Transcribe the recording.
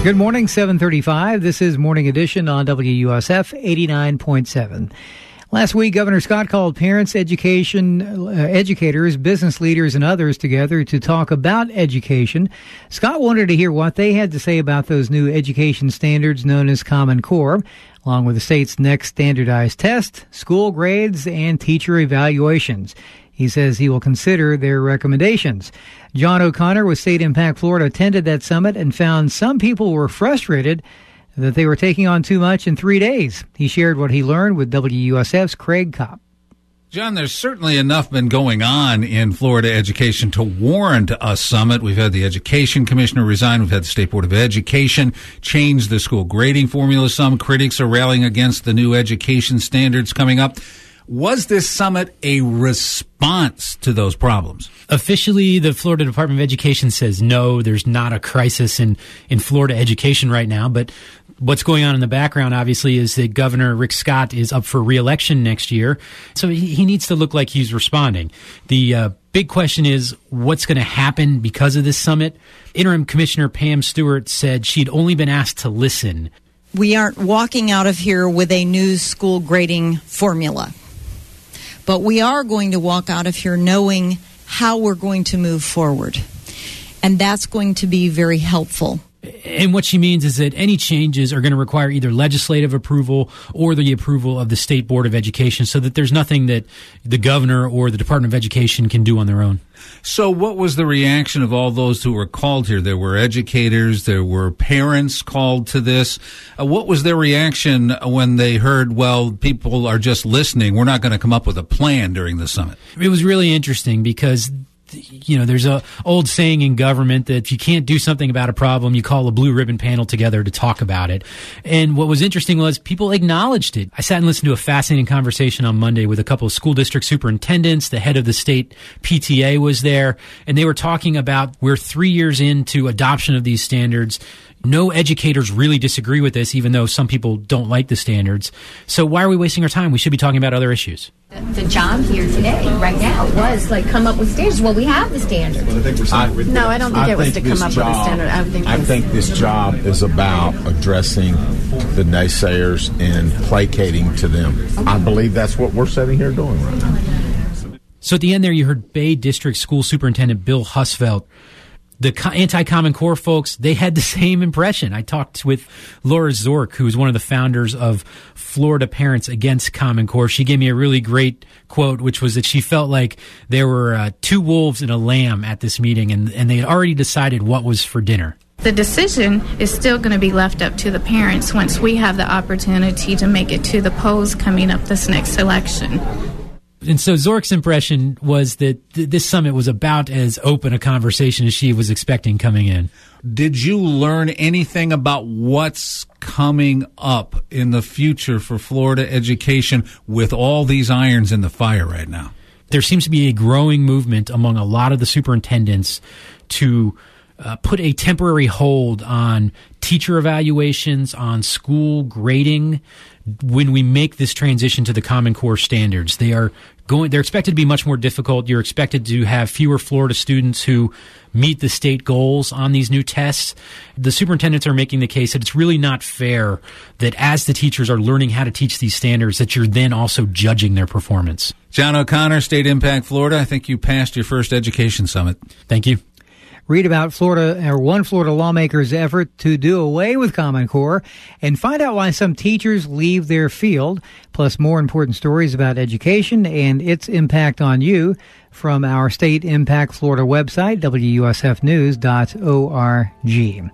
Good morning, 7:35. This is Morning Edition on WUSF 89.7. Last week, Governor Scott called parents, educators, business leaders, and others together to talk about education. Scott wanted to hear what they had to say about those new education standards known as Common Core, along with the state's next standardized test, school grades, and teacher evaluations. He says he will consider their recommendations. John O'Connor with State Impact Florida attended that summit and found some people were frustrated that they were taking on too much in 3 days. He shared what he learned with WUSF's Craig Kopp. John, there's certainly enough been going on in Florida education to warrant a summit. We've had the education commissioner resign. We've had the State Board of Education change the school grading formula. Some critics are rallying against the new education standards coming up. Was this summit a response to those problems? Officially, the Florida Department of Education says no, there's not a crisis in Florida education right now. But what's going on in the background, obviously, is that Governor Rick Scott is up for re-election next year. So he needs to look like he's responding. The big question is what's going to happen because of this summit. Interim Commissioner Pam Stewart said she'd only been asked to listen. We aren't walking out of here with a new school grading formula. But we are going to walk out of here knowing how we're going to move forward. And that's going to be very helpful. And what she means is that any changes are going to require either legislative approval or the approval of the State Board of Education, so that there's nothing that the governor or the Department of Education can do on their own. So what was the reaction of all those who were called here? There were educators, there were parents called to this. What was their reaction when they heard, well, people are just listening, we're not going to come up with a plan during the summit? It was really interesting because there's a old saying in government that if you can't do something about a problem, you call a blue ribbon panel together to talk about it. And what was interesting was people acknowledged it. I sat and listened to a fascinating conversation on Monday with a couple of school district superintendents. The head of the state PTA was there, and they were talking about we're 3 years into adoption of these standards. No educators really disagree with this, even though some people don't like the standards. So why are we wasting our time? We should be talking about other issues. The job here today, right now, was come up with standards. Well, we have the standards. No, I don't think it was to come up with a standard. I think this job is about addressing the naysayers and placating to them. I believe that's what we're sitting here doing right now. So at the end there, you heard Bay District School Superintendent Bill Husfeld. The anti-Common Core folks, they had the same impression. I talked with Laura Zork, who is one of the founders of Florida Parents Against Common Core. She gave me a really great quote, which was that she felt like there were two wolves and a lamb at this meeting, and they had already decided what was for dinner. The decision is still going to be left up to the parents once we have the opportunity to make it to the polls coming up this next election. And so Zork's impression was that this summit was about as open a conversation as she was expecting coming in. Did you learn anything about what's coming up in the future for Florida education with all these irons in the fire right now? There seems to be a growing movement among a lot of the superintendents to put a temporary hold on teacher evaluations, on school grading, when we make this transition to the Common Core standards. They're expected to be much more difficult. You're expected to have fewer Florida students who meet the state goals on these new tests. The superintendents are making the case that it's really not fair that as the teachers are learning how to teach these standards, that you're then also judging their performance. John O'Connor, State Impact Florida. I think you passed your first education summit. Thank you. Read about one Florida lawmaker's effort to do away with Common Core and find out why some teachers leave their field, plus more important stories about education and its impact on you from our State Impact Florida website, WUSFnews.org.